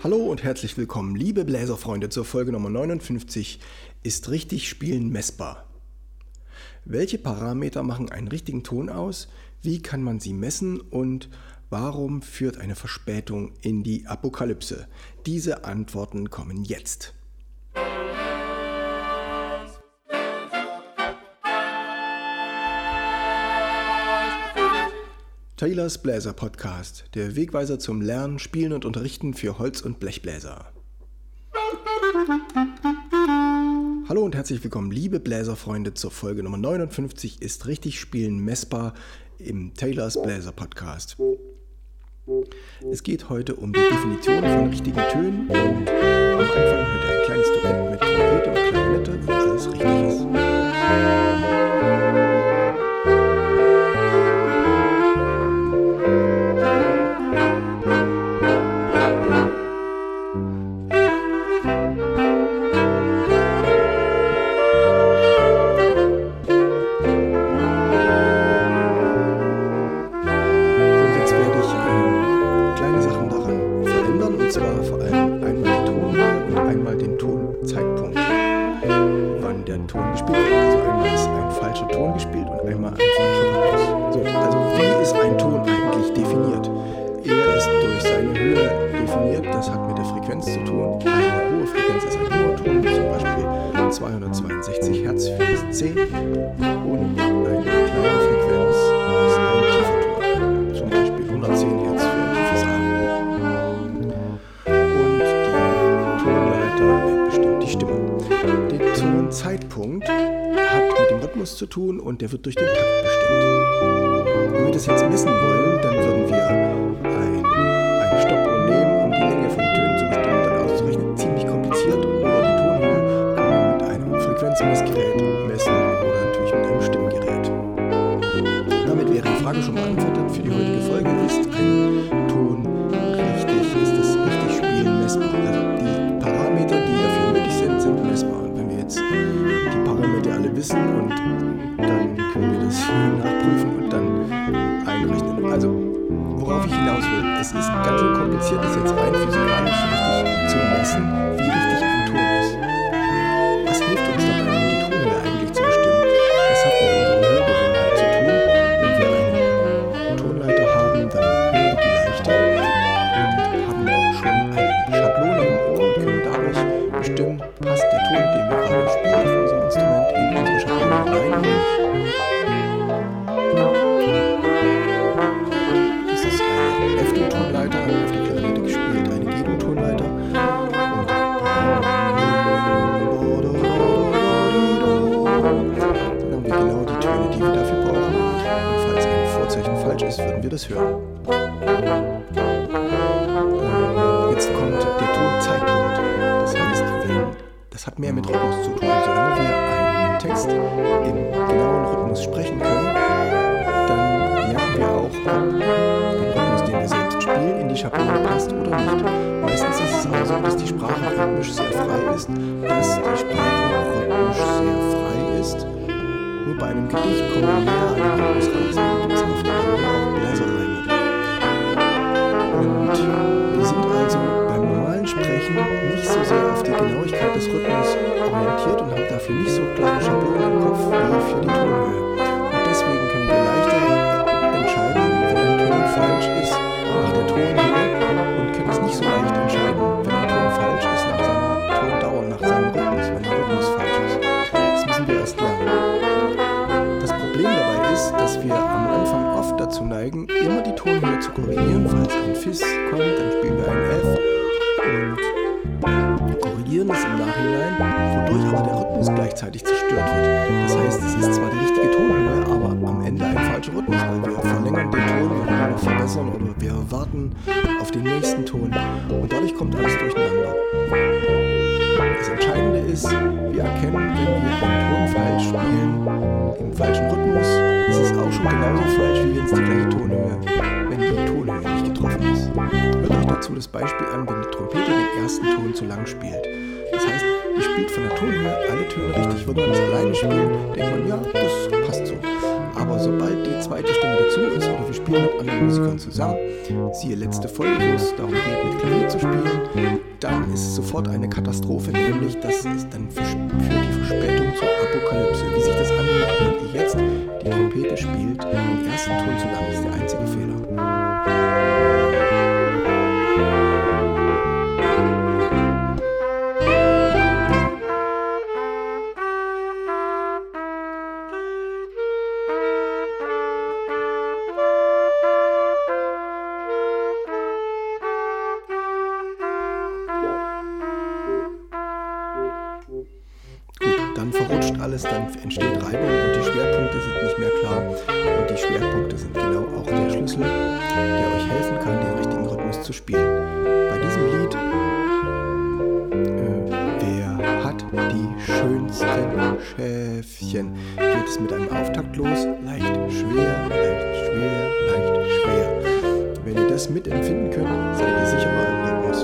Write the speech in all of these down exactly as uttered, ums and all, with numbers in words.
Hallo und herzlich willkommen, liebe Bläserfreunde, zur Folge Nummer neunundfünfzig. Ist richtig Spielen messbar? Welche Parameter machen einen richtigen Ton aus? Wie kann man sie messen? Und warum führt eine Verspätung in die Apokalypse? Diese Antworten kommen jetzt. Taylors Bläser Podcast, der Wegweiser zum Lernen, Spielen und Unterrichten für Holz- und Blechbläser. Hallo und herzlich willkommen, liebe Bläserfreunde, zur Folge Nummer neunundfünfzig. Ist richtig Spielen messbar im Taylors Bläser Podcast. Es geht heute um die Definition von richtigen Tönen und am Anfang hört ihr ein kleines Duett mit Trompete und Klarinette, wo alles richtig ist. zweihundertzweiundsechzig Hertz für das C und eine kleine Frequenz ist ein tiefer Ton, zum Beispiel hundertzehn Hertz für ein tiefes A. Und die Tonleiter bestimmt die Stimme. Der Tonzeitpunkt hat mit dem Rhythmus zu tun und der wird durch den Takt bestimmt. Wenn wir das jetzt messen wollen, dann würden wir ein, eine Stoppuhr nehmen, um die Länge von Tönen zu bestimmen und dann auszurechnen. Ziemlich kompliziert. Frequenzmessgerät messen oder natürlich mit einem Stimmgerät. Damit wäre die Frage schon beantwortet für die heutige Folge. Ist ein Ton richtig, ist das richtig Spielen messbar? Also die Parameter, die dafür nötig sind, sind messbar. Und wenn wir jetzt die Parameter alle wissen und dann können wir das nachprüfen und dann einrechnen. Also worauf ich hinaus will, es ist ganz schön kompliziert, das jetzt rein physikalisch richtig zu messen, wie richtig ein Ton ist. Was hilft uns dabei, die Tonhöhe eigentlich zu bestimmen? Das hat mit unserer Hörgewohnheit zu tun. Wenn wir eine Tonleiter haben, dann hören wir die leichter und haben schon eine Schablone im Ohr und können dadurch bestimmen, passt der Ton, den wir gerade spielen auf unserem Instrument, in unsere Schablone hinein oder nicht. Das ist eine F-Dur-Tonleiter, auf der Klarinette gespielt, eine G-Dur-Tonleiter. Falsch ist, würden wir das hören. Jetzt kommt der Tonzeitpunkt. Das heißt, wenn, das hat mehr mit Rhythmus zu tun. Solange wir einen Text im genauen Rhythmus sprechen können, dann merken wir auch, ob der Rhythmus, den wir selbst spielen, in die Schablone passt oder nicht. Meistens ist es auch so, dass die Sprache rhythmisch sehr frei ist, dass die Sprache rhythmisch sehr frei ist. Nur bei einem Gedicht kommen wir näher an den Rhythmus ran. Und es oft auch Bläserreime. Und wir sind also beim normalen Sprechen nicht so sehr auf die Genauigkeit des Rhythmus orientiert und haben dafür nicht so klare Schablonen im Kopf wie für die Tonhöhe. Und deswegen können wir leichter entscheiden, wenn ein Ton falsch ist nach der Tonhöhe und können es nicht so leicht entscheiden, wenn ein Ton falsch ist nach seiner Tondauer, nach seinem Rhythmus, wenn der Rhythmus falsch ist. Das müssen wir erst lernen. Das Problem dabei ist, dass wir am Anfang oft dazu neigen, immer die Tonhöhe zu korrigieren. Falls ein Fis kommt, dann spielen wir ein F und korrigieren es im Nachhinein, wodurch aber der Rhythmus gleichzeitig zerstört wird. Das heißt, es ist zwar die richtige Tonhöhe, aber am Ende ein falscher Rhythmus, weil wir verlängern den Ton, wir wollen noch verbessern oder wir warten auf den nächsten Ton und dadurch kommt alles durcheinander. Das Entscheidende ist, wir erkennen, wenn wir einen Ton falsch spielen, im falschen Rhythmus, ist es auch schon genauso falsch, wie wenn es die gleiche Tonhöhe, wenn die Tonhöhe nicht getroffen ist. Hört euch dazu das Beispiel an, wenn die Trompete den ersten Ton zu lang spielt. Das heißt, die spielt von der Tonhöhe alle Töne richtig. Würde man das alleine spielen, denkt man, ja, das passt so. Aber sobald die zweite Stimme dazu ist oder wir spielen mit anderen Musikern zusammen, siehe letzte Folge, wo es darum geht, mit Klavier zu spielen, dann ist es sofort eine Katastrophe, nämlich das ist dann führt die Verspätung zur Apokalypse. Wie sich das anhört, wenn ihr jetzt die Trompete spielt, den ersten Ton zu lang, ist der einzige Fehler. Dann verrutscht alles, dann entsteht Reibung und die Schwerpunkte sind nicht mehr klar. Und die Schwerpunkte sind genau auch der Schlüssel, der euch helfen kann, den richtigen Rhythmus zu spielen. Bei diesem Lied, äh, wer hat die schönsten Schäfchen, geht es mit einem Auftakt los, leicht schwer, leicht schwer, leicht schwer. Wenn ihr das mitempfinden könnt, seid ihr sicher mal im Rhythmus.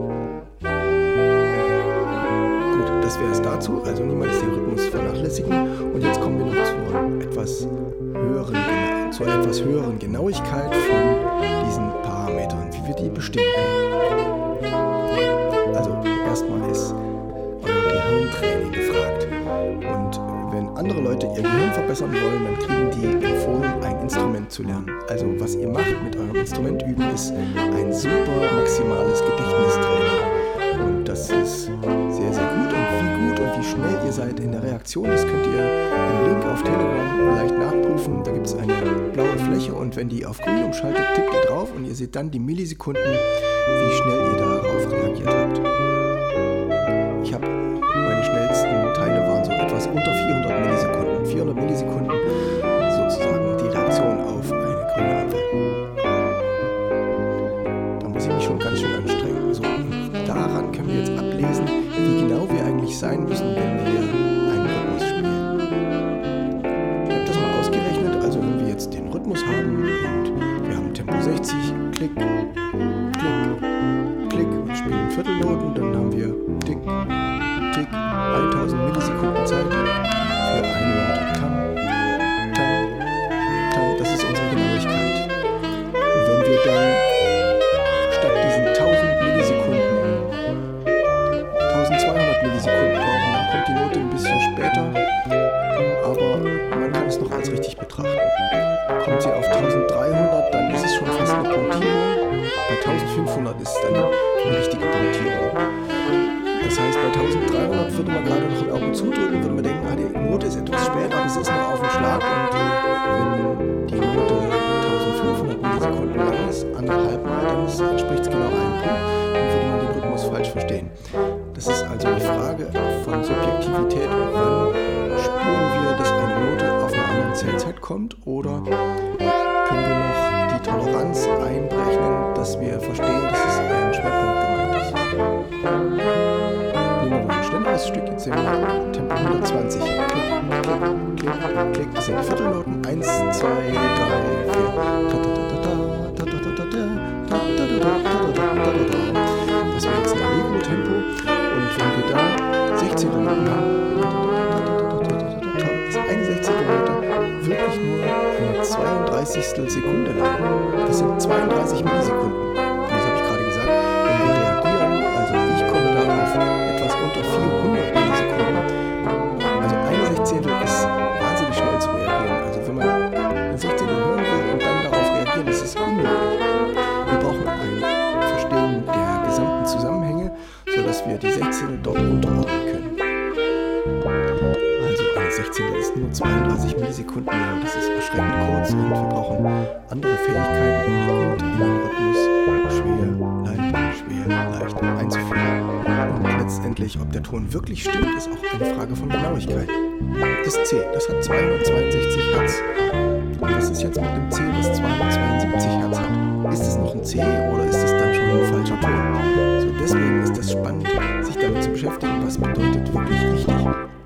Das wäre es dazu, also niemals den Rhythmus vernachlässigen. Und jetzt kommen wir noch zur etwas höheren, zur etwas höheren Genauigkeit von diesen Parametern, wie wir die bestimmen können. Also erstmal ist euer Gehirntraining gefragt. Und wenn andere Leute ihr Gehirn verbessern wollen, dann kriegen die empfohlen, ein Instrument zu lernen. Also was ihr macht mit eurem Instrument üben, ist ein super maximales Gedächtnistraining. Und das ist sehr, sehr gut. Und wie gut und wie schnell ihr seid in der Reaktion, das könnt ihr im Link auf Telegram leicht nachprüfen. Da gibt es eine blaue Fläche und wenn die auf grün umschaltet, tippt ihr drauf und ihr seht dann die Millisekunden, wie schnell ihr darauf reagiert habt. Ich habe, meine schnellsten Teile waren so etwas unter vierhundert Millisekunden. vierhundert Millisekunden sozusagen die Reaktion auf eine grüne Ampel. Da muss ich mich schon ganz schön anstrengen. So, daran können wir jetzt ablesen, wie genau wir eigentlich sein müssen, wenn wir einen Rhythmus spielen. Ich habe das mal ausgerechnet, also wenn wir jetzt den Rhythmus haben und wir haben Tempo sechzig, Klick, Klick, Klick und spielen Viertelnoten, dann haben wir Tick, Tick, tausend Millisekunden Zeit für eine Note. Tam, Tam, Tam, das ist unsere Genauigkeit. Wenn wir dann statt diesen tausend Millisekunden zwölfhundert Millisekunden brauchen, dann kommt die Note ein bisschen später, aber man kann es noch als richtig betrachten. Kommt sie auf dreizehnhundert, dann ist es schon fast eine Punktierung. Bei fünfzehnhundert ist es dann eine richtige Punktierung. Das heißt, bei dreizehnhundert würde man gerade noch ein Auge zudrücken, würde man denken, ah, die Note ist etwas spät, aber es ist noch auf dem Schlag. Und wenn die Note fünfzehnhundert Millisekunden lang ist, anderthalb Mal, dann entspricht es genau einem Punkt, dann würde man den Rhythmus falsch verstehen. Das ist also die Frage von Subjektivität. Wann spüren wir, dass eine Note auf einer anderen Zählzeit kommt? Oder können wir noch die Toleranz einberechnen, dass wir verstehen, dass es ein Schwerpunkt gemeint ist? Nehmen wir mal ein schnelleres Stück. Jetzt sehen wir Tempo hundertzwanzig. Klick, klick, klick, klick. Das sind die Viertelnoten. Eins, zwei, drei, vier. Das wäre jetzt ein Allegro-Tempo. Und wenn wir da Sechzehntel Noten haben, ist eine Sechzehntel Note wirklich nur eine zweiunddreißigstel Sekunde lang. Das sind zweiunddreißig Millisekunden. Und das habe ich gerade gesagt. Wenn wir reagieren, also ich komme da auf etwas unter vierhundert Millisekunden. Also eine Sechzehntel ist wahnsinnig schnell zu reagieren. Also wenn man eine Sechzehntel hören will und dann darauf reagieren, das ist unmöglich. Wir brauchen ein Verstehen der gesamten Zusammenhänge, sodass wir die Sechzehntel dort unterordnen können. Also eine Sechzehntel ist nur zweiunddreißig Millisekunden lang, das ist erschreckend kurz und wir brauchen andere Fähigkeiten, um gut in den Rhythmus schwer, leicht, schwer, leicht einzuführen. Und letztendlich, ob der Ton wirklich stimmt, ist auch eine Frage von Genauigkeit. Das C, das hat zweihundertzweiundsechzig Hertz. Und was ist jetzt mit dem C, das zweihundertzweiundsiebzig Hertz hat? Ist es noch ein C oder ist es dann schon ein falscher Ton? So, deswegen ist es spannend, sich damit zu beschäftigen, was bedeutet wirklich richtig.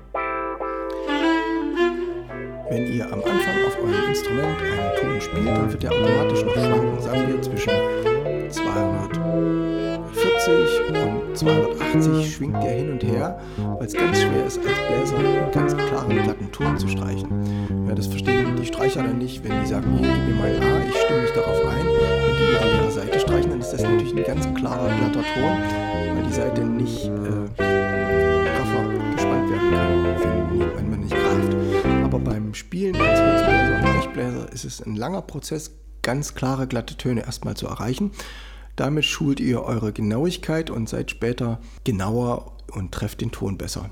Wenn ihr am Anfang auf eurem Instrument einen Ton spielt, dann wird der automatisch noch schwanken, sagen wir zwischen zweihundertvierzig und zweihundertachtzig schwingt der hin und her, weil es ganz schwer ist, als Bläser einen ganz klaren, glatten Ton zu streichen. Ja, das verstehen die Streicher dann nicht, wenn die sagen, hier, gib mir mal ein A, ich stimme mich darauf ein. Wenn die ihre leere Saite streichen, dann ist das natürlich ein ganz klarer, glatter Ton, weil die Saite nicht äh, raffer gespannt werden kann, wenn, wenn man nicht greift. Aber beim Spielen als Holzbläser und Blechbläser ist es ein langer Prozess, ganz klare, glatte Töne erstmal zu erreichen. Damit schult ihr eure Genauigkeit und seid später genauer und trefft den Ton besser.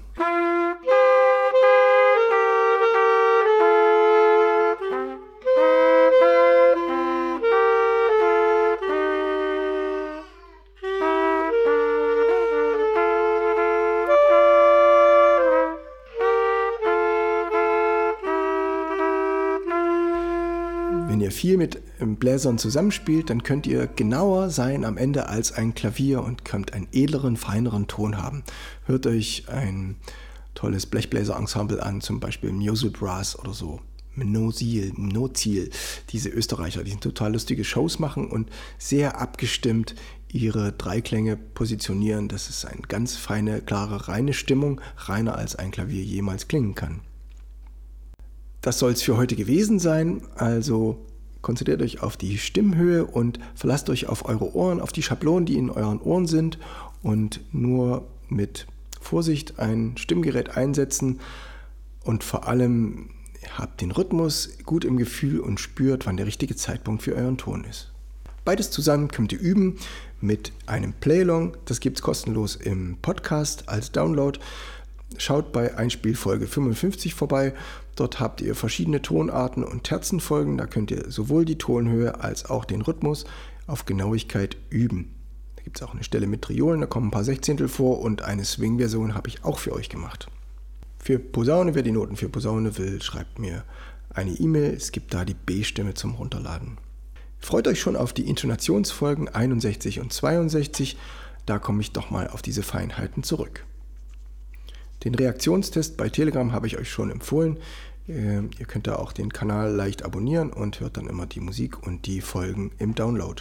Wenn ihr viel mit Bläsern zusammenspielt, dann könnt ihr genauer sein am Ende als ein Klavier und könnt einen edleren, feineren Ton haben. Hört euch ein tolles Blechbläser-Ensemble an, zum Beispiel Musial Brass oder so. Mnozil, Mnozil, diese Österreicher, die total lustige Shows machen und sehr abgestimmt ihre Dreiklänge positionieren. Das ist eine ganz feine, klare, reine Stimmung, reiner als ein Klavier jemals klingen kann. Das soll es für heute gewesen sein, also konzentriert euch auf die Stimmhöhe und verlasst euch auf eure Ohren, auf die Schablonen, die in euren Ohren sind und nur mit Vorsicht ein Stimmgerät einsetzen und vor allem habt den Rhythmus gut im Gefühl und spürt, wann der richtige Zeitpunkt für euren Ton ist. Beides zusammen könnt ihr üben mit einem Playlong, das gibt es kostenlos im Podcast als Download. Schaut bei Einspielfolge fünfundfünfzig vorbei. Dort habt ihr verschiedene Tonarten und Terzenfolgen. Da könnt ihr sowohl die Tonhöhe als auch den Rhythmus auf Genauigkeit üben. Da gibt es auch eine Stelle mit Triolen, da kommen ein paar Sechzehntel vor und eine Swing-Version habe ich auch für euch gemacht. Für Posaune, wer die Noten für Posaune will, schreibt mir eine E-Mail. Es gibt da die B-Stimme zum Runterladen. Freut euch schon auf die Intonationsfolgen einundsechzig und zweiundsechzig. Da komme ich doch mal auf diese Feinheiten zurück. Den Reaktionstest bei Telegram habe ich euch schon empfohlen. Ihr könnt da auch den Kanal leicht abonnieren und hört dann immer die Musik und die Folgen im Download.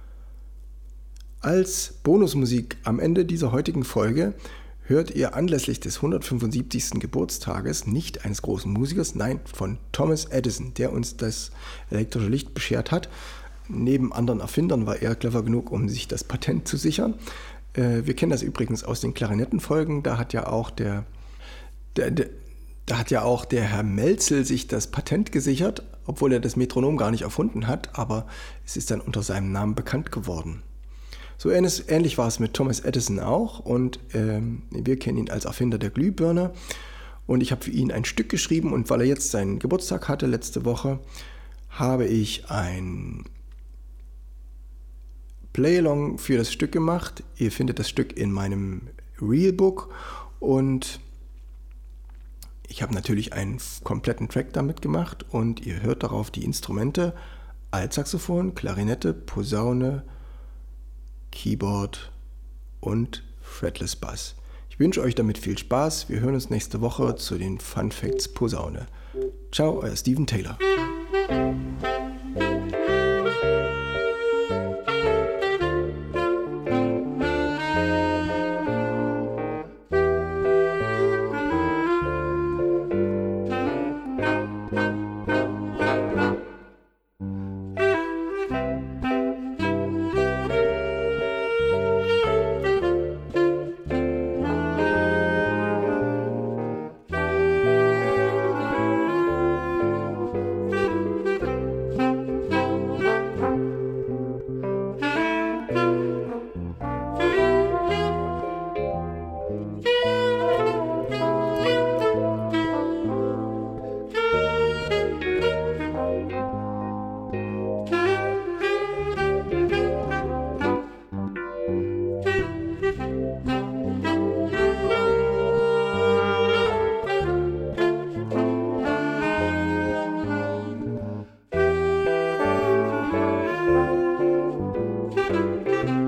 Als Bonusmusik am Ende dieser heutigen Folge hört ihr anlässlich des hundertfünfundsiebzigsten Geburtstages nicht eines großen Musikers, nein, von Thomas Edison, der uns das elektrische Licht beschert hat. Neben anderen Erfindern war er clever genug, um sich das Patent zu sichern. Wir kennen das übrigens aus den Klarinettenfolgen, da hat ja auch der, der, der, da hat ja auch der Herr Melzel sich das Patent gesichert, obwohl er das Metronom gar nicht erfunden hat, aber es ist dann unter seinem Namen bekannt geworden. So ähnlich war es mit Thomas Edison auch und ähm, wir kennen ihn als Erfinder der Glühbirne und ich habe für ihn ein Stück geschrieben und weil er jetzt seinen Geburtstag hatte letzte Woche, habe ich ein Playlong für das Stück gemacht. Ihr findet das Stück in meinem Realbook und ich habe natürlich einen kompletten Track damit gemacht und ihr hört darauf die Instrumente Altsaxophon, Klarinette, Posaune, Keyboard und Fretless Bass. Ich wünsche euch damit viel Spaß. Wir hören uns nächste Woche zu den Fun Facts Posaune. Ciao, euer Steven Taylor. Musik